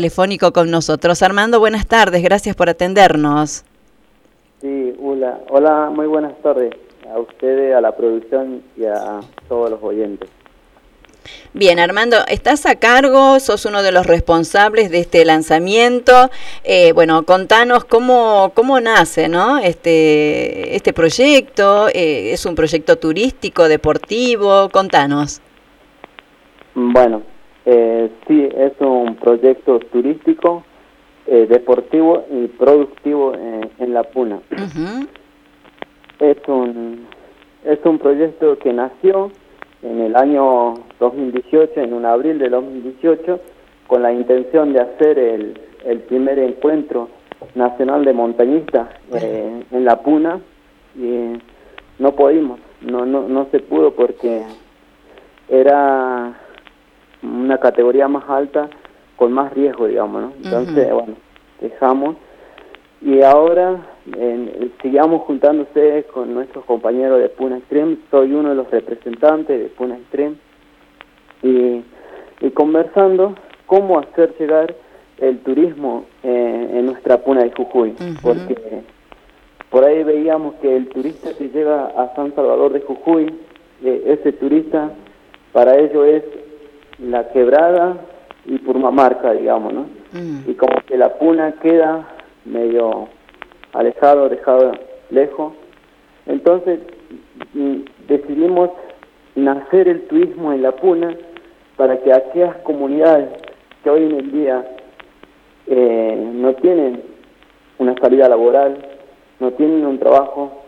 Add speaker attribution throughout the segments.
Speaker 1: telefónico con nosotros. Armando, buenas tardes, gracias por atendernos.
Speaker 2: Sí, hola, muy buenas tardes a ustedes, a la producción y a todos los oyentes.
Speaker 1: Bien, Armando, estás a cargo, sos uno de los responsables de este lanzamiento. Bueno, contanos cómo nace, ¿no? Este proyecto. ¿Es un proyecto turístico, deportivo? Contanos.
Speaker 2: Bueno, sí, es un proyecto turístico, deportivo y productivo en La Puna.
Speaker 1: Uh-huh.
Speaker 2: Es un proyecto que nació en el año 2018, en un abril de 2018, con la intención de hacer el primer encuentro nacional de montañistas en La Puna, y no pudimos, no se pudo porque era una categoría más alta con más riesgo, digamos, ¿no? Entonces, bueno, dejamos. Y ahora sigamos juntándose con nuestros compañeros de Puna Extreme. Soy uno de los representantes de Puna Extreme y conversando cómo hacer llegar el turismo en nuestra Puna de Jujuy, porque por ahí veíamos que el turista que llega a San Salvador de Jujuy, ese turista para ellos es la Quebrada y Purmamarca, digamos, ¿no? Y como que la Puna queda medio alejado, dejado lejos. Entonces decidimos nacer el turismo en La Puna para que aquellas comunidades que hoy en el día no tienen una salida laboral, no tienen un trabajo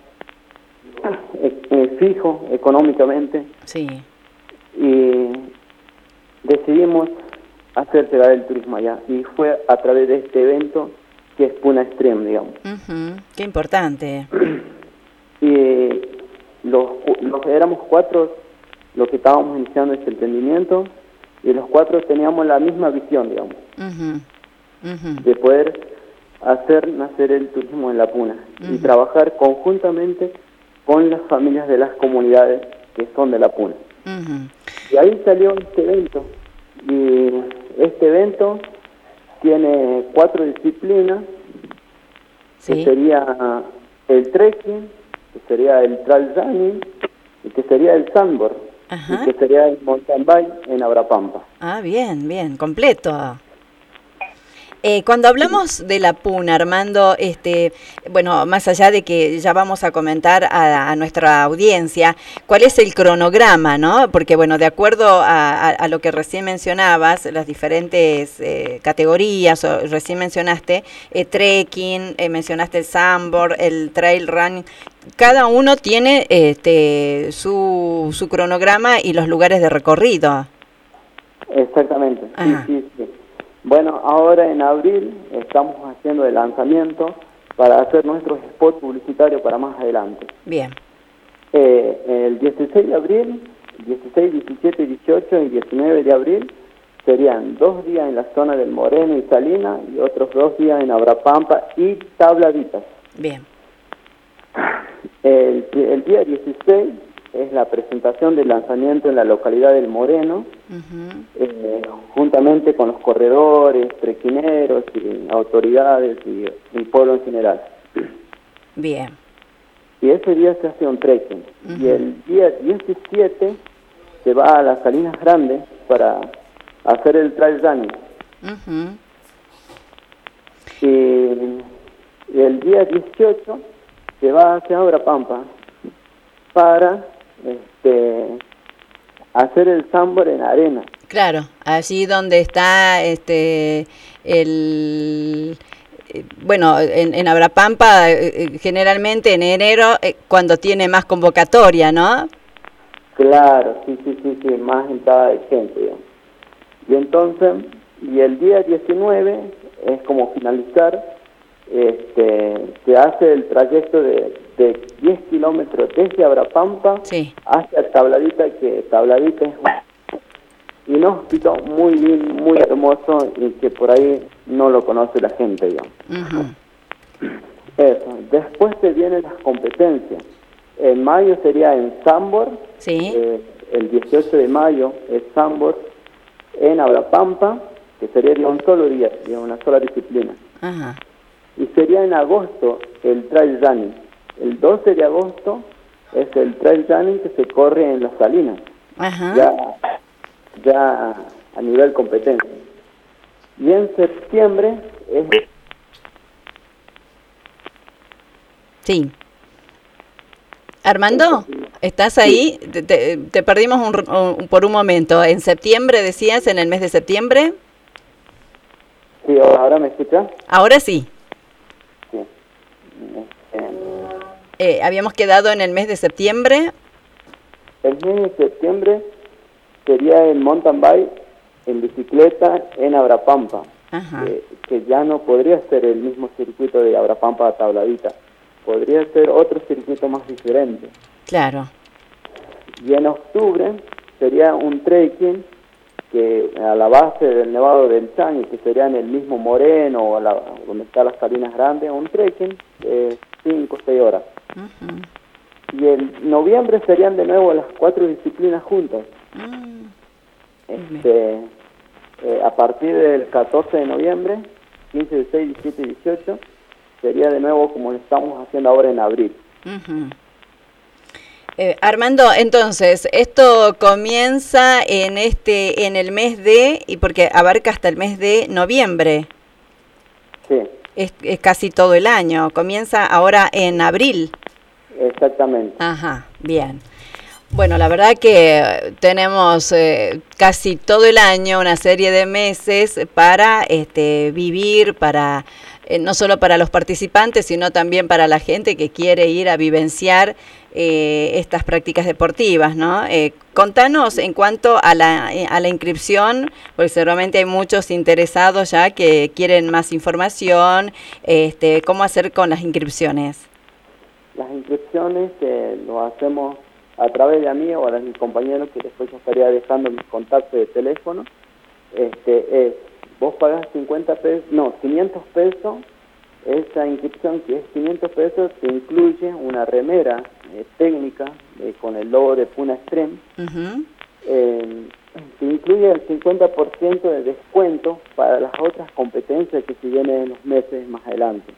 Speaker 2: fijo económicamente,
Speaker 1: sí,
Speaker 2: y decidimos hacer llegar el turismo allá, y fue a través de este evento que es Puna Extreme, digamos.
Speaker 1: Qué importante.
Speaker 2: Y éramos 4 los que estábamos iniciando este emprendimiento, y los 4 teníamos la misma visión, digamos, de poder hacer nacer el turismo en La Puna y trabajar conjuntamente con las familias de las comunidades que son de La Puna. Y ahí salió este evento, y este evento tiene 4 disciplinas,
Speaker 1: sí,
Speaker 2: que sería el trekking, que sería el trail running, y que sería el sandboard, y que sería el mountain bike en Abrapampa.
Speaker 1: Ah, bien, completo. Cuando hablamos de La Puna, Armando, bueno, más allá de que ya vamos a comentar a nuestra audiencia, ¿cuál es el cronograma, no? Porque, bueno, de acuerdo a lo que recién mencionabas, las diferentes categorías, recién mencionaste trekking, mencionaste el sandboard, el trail run, cada uno tiene su cronograma y los lugares de recorrido.
Speaker 2: Exactamente, sí. Bueno, ahora en abril estamos haciendo el lanzamiento para hacer nuestros spots publicitarios para más adelante.
Speaker 1: Bien.
Speaker 2: El 16 de abril, 16, 17, 18 y 19 de abril serían 2 días en la zona del Moreno y Salina, y otros 2 días en Abrapampa y Tabladitas.
Speaker 1: Bien.
Speaker 2: El día 16 es la presentación del lanzamiento en la localidad del Moreno, juntamente con los corredores, trequineros y autoridades y el pueblo en general.
Speaker 1: Bien.
Speaker 2: Y ese día se hace un trekking. Y el día 17 se va a las Salinas Grandes para hacer el trail running. Y el día 18 se va hacia Abrapampa para hacer el sandboard en arena.
Speaker 1: Claro, allí donde está bueno, en Abrapampa generalmente en enero cuando tiene más convocatoria, ¿no?
Speaker 2: Claro, sí, más entrada de gente, digamos. Y entonces, y el día 19 es como finalizar, se hace el trayecto de 10 kilómetros desde Abrapampa hacia Tabladita, que Tabladita es un inhóspito muy lindo, muy hermoso, y que por ahí no lo conoce la gente, digamos. Eso. Después se vienen las competencias. En mayo sería en sandboard, el 18 de mayo es sandboard en Abrapampa, que sería de un solo día, de una sola disciplina.
Speaker 1: Ajá.
Speaker 2: Y sería en agosto el trail running. El 12 de agosto es el trail running que se corre en Las Salinas,
Speaker 1: Ajá.
Speaker 2: ya a nivel competencia. Y en septiembre es...
Speaker 1: Sí. Armando, ¿estás ahí?
Speaker 2: Sí.
Speaker 1: Te perdimos por un momento. ¿En septiembre decías, en el mes de septiembre?
Speaker 2: Sí, ¿ahora me escuchas?
Speaker 1: Ahora sí.
Speaker 2: Sí.
Speaker 1: Habíamos quedado en el mes de septiembre.
Speaker 2: El mes de septiembre sería el mountain bike en bicicleta en Abrapampa, que ya no podría ser el mismo circuito de Abrapampa a Tabladita, podría ser otro circuito más diferente.
Speaker 1: Claro.
Speaker 2: Y en octubre sería un trekking que a la base del Nevado del Chañi, que sería en el mismo Moreno, o donde están las Salinas Grandes, un trekking de 5 o 6 horas. Y en noviembre serían de nuevo las 4 disciplinas juntas. A partir del 14 de noviembre, 15, 16, 17 y 18, sería de nuevo como lo estamos haciendo ahora en abril.
Speaker 1: Armando, entonces, esto comienza en el mes y porque abarca hasta el mes de noviembre.
Speaker 2: Sí.
Speaker 1: Es casi todo el año. Comienza ahora en abril.
Speaker 2: Exactamente.
Speaker 1: Ajá, bien. Bueno, la verdad que tenemos casi todo el año una serie de meses para vivir, para no solo para los participantes, sino también para la gente que quiere ir a vivenciar estas prácticas deportivas, ¿no? Contanos en cuanto a la inscripción, porque seguramente hay muchos interesados ya que quieren más información, ¿cómo hacer con las inscripciones?
Speaker 2: Las inscripciones lo hacemos a través de mí o de mis compañeros, que después yo estaría dejando mis contactos de teléfono. Vos pagás 500 pesos, esa inscripción que es 500 pesos te incluye una remera técnica con el logo de Puna Extreme, te incluye el 50% de descuento para las otras competencias que se vienen en los meses más adelante.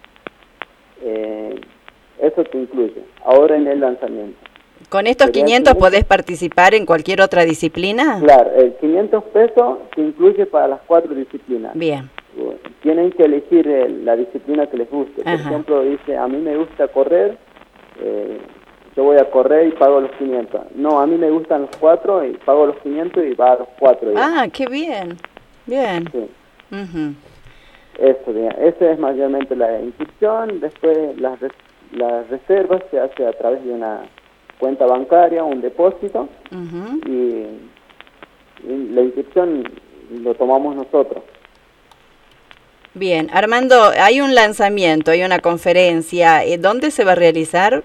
Speaker 2: Eso te incluye, ahora en el lanzamiento.
Speaker 1: ¿Con estos 500 podés participar en cualquier otra disciplina?
Speaker 2: Claro, el 500 pesos te incluye para las 4 disciplinas.
Speaker 1: Bien.
Speaker 2: Tienen que elegir la disciplina que les guste. Por ejemplo, dice, a mí me gusta correr, yo voy a correr y pago los 500. No, a mí me gustan los 4 y pago los 500 y va a los 4.
Speaker 1: Ah, qué bien. Bien.
Speaker 2: Sí. Eso, bien. Esa es mayormente la inscripción. Después las reservas se hace a través de una cuenta bancaria, un depósito, y la inscripción lo tomamos nosotros.
Speaker 1: Bien, Armando, hay un lanzamiento, hay una conferencia, ¿dónde se va a realizar?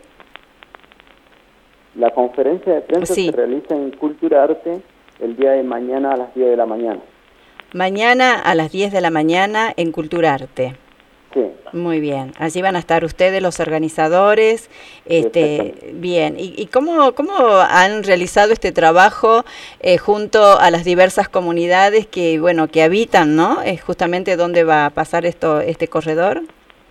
Speaker 2: La conferencia de prensa se realiza en Cultura Arte el día de mañana a las 10 de la mañana. Mañana
Speaker 1: a las 10 de la mañana en Cultura Arte.
Speaker 2: Sí.
Speaker 1: Muy bien. Allí van a estar ustedes, los organizadores. Bien. ¿Y cómo han realizado este trabajo junto a las diversas comunidades que habitan, ¿no? Es justamente donde va a pasar este corredor.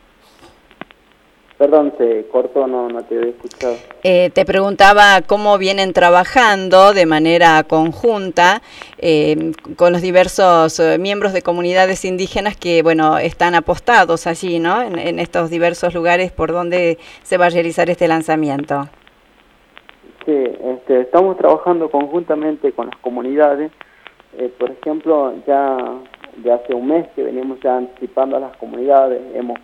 Speaker 2: Perdón, se cortó, no te había escuchado.
Speaker 1: Te preguntaba cómo vienen trabajando de manera conjunta con los diversos miembros de comunidades indígenas que, están apostados allí, ¿no? En estos diversos lugares por donde se va a realizar este lanzamiento.
Speaker 2: Sí, estamos trabajando conjuntamente con las comunidades. Por ejemplo, ya hace un mes que venimos ya anticipando a las comunidades, hemos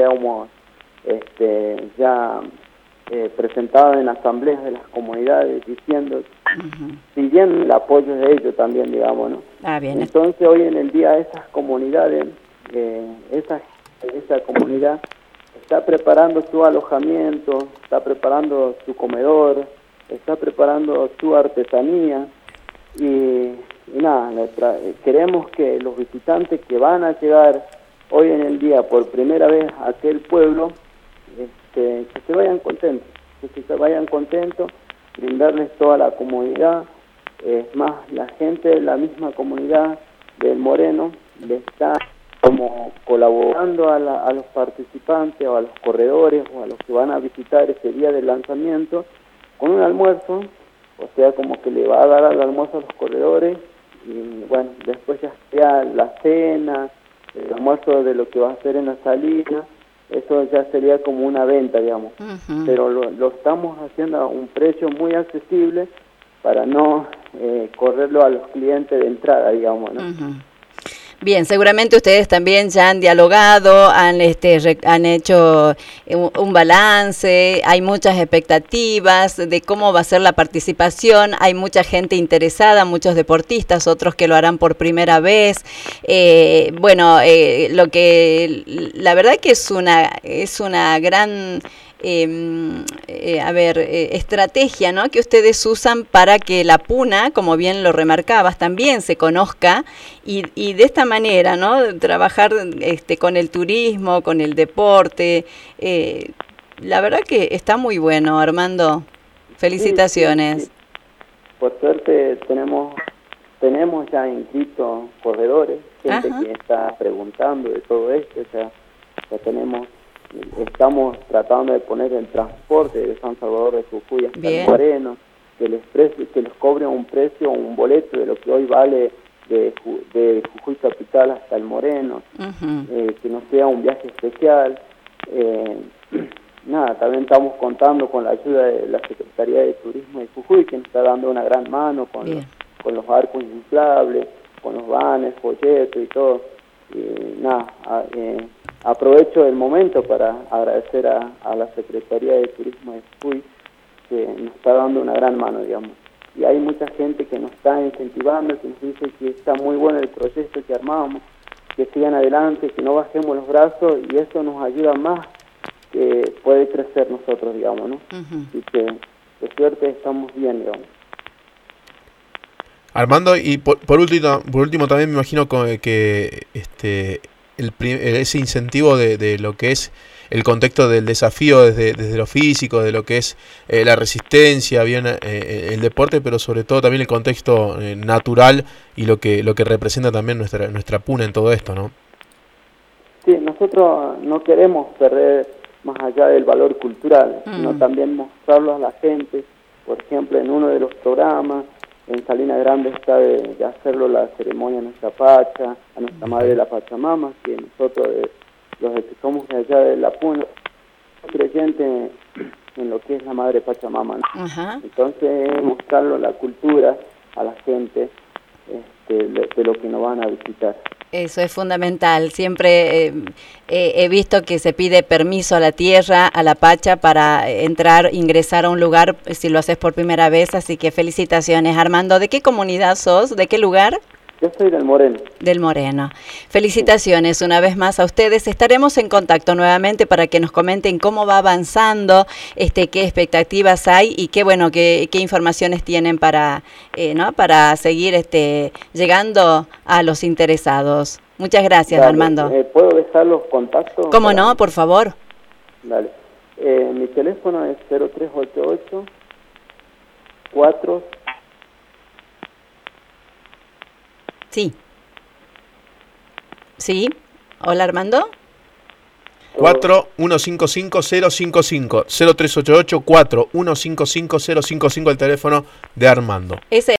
Speaker 2: presentado en asambleas de las comunidades diciendo, pidiendo el apoyo de ellos también, digamos, ¿no?
Speaker 1: Bien.
Speaker 2: Entonces hoy en el día esas comunidades, esa comunidad está preparando su alojamiento, está preparando su comedor, está preparando su artesanía y queremos que los visitantes que van a llegar hoy en el día por primera vez a aquel pueblo, que se vayan contentos, brindarles toda la comodidad. Es más, la gente de la misma comunidad del Moreno le está como colaborando a los participantes o a los corredores o a los que van a visitar ese día del lanzamiento con un almuerzo, o sea, como que le va a dar al almuerzo a los corredores y bueno, después ya sea la cena, el almuerzo de lo que va a hacer en la salida, eso ya sería como una venta, digamos. Pero lo estamos haciendo a un precio muy accesible para no correrlo a los clientes de entrada, digamos, ¿no?
Speaker 1: Bien, seguramente ustedes también ya han dialogado, han hecho un balance, hay muchas expectativas de cómo va a ser la participación, hay mucha gente interesada, muchos deportistas, otros que lo harán por primera vez. Lo que la verdad que es una gran estrategia, ¿no?, que ustedes usan para que la puna, como bien lo remarcabas, también se conozca y de esta manera, ¿no?, trabajar con el turismo, con el deporte. La verdad que está muy bueno, Armando. Felicitaciones.
Speaker 2: Sí. Por suerte tenemos ya inscritos corredores, gente que está preguntando de todo esto, ya estamos tratando de poner el transporte de San Salvador de Jujuy hasta el Moreno, que les cobre un precio, un boleto de lo que hoy vale de Jujuy Capital hasta el Moreno, que no sea un viaje especial. También estamos contando con la ayuda de la Secretaría de Turismo de Jujuy, que nos está dando una gran mano con los arcos inflables, con los banners, folletos y todo. Aprovecho el momento para agradecer a la Secretaría de Turismo de Jujuy, que nos está dando una gran mano, digamos. Y hay mucha gente que nos está incentivando, que nos dice que está muy bueno el proyecto que armamos, que sigan adelante, que no bajemos los brazos, y eso nos ayuda más que puede crecer nosotros, digamos, ¿no? Así que, de suerte, estamos bien, digamos.
Speaker 3: Armando, y por último también me imagino que ese incentivo de lo que es el contexto del desafío desde lo físico, de lo que es la resistencia, bien el deporte, pero sobre todo también el contexto natural y lo que representa también nuestra puna en todo esto, ¿no?
Speaker 2: Sí, nosotros no queremos perder más allá del valor cultural, sino también mostrarlo a la gente. Por ejemplo, en uno de los programas en Salina Grande está de hacerlo la ceremonia a nuestra Pacha, a nuestra Madre la Pachamama, que nosotros, los que somos de allá de la Puna, creyentes en lo que es la Madre Pachamama, ¿no? Entonces, mostrarlo la cultura a la gente de lo que nos van a visitar.
Speaker 1: Eso es fundamental. Siempre he visto que se pide permiso a la tierra, a la Pacha, para ingresar a un lugar si lo haces por primera vez. Así que felicitaciones, Armando. ¿De qué comunidad sos? ¿De qué lugar?
Speaker 2: Yo soy del Moreno.
Speaker 1: Del Moreno. Felicitaciones una vez más a ustedes. Estaremos en contacto nuevamente para que nos comenten cómo va avanzando, qué expectativas hay y qué informaciones tienen para seguir llegando a los interesados. Muchas gracias,
Speaker 2: Dale,
Speaker 1: Armando.
Speaker 2: ¿Puedo dejar los contactos?
Speaker 1: ¿Cómo no? Por favor.
Speaker 2: Dale. Mi teléfono es 0388 4.
Speaker 1: Sí. Hola, Armando.
Speaker 3: 4155-055 0388 4155-055 el teléfono de Armando.
Speaker 1: Ese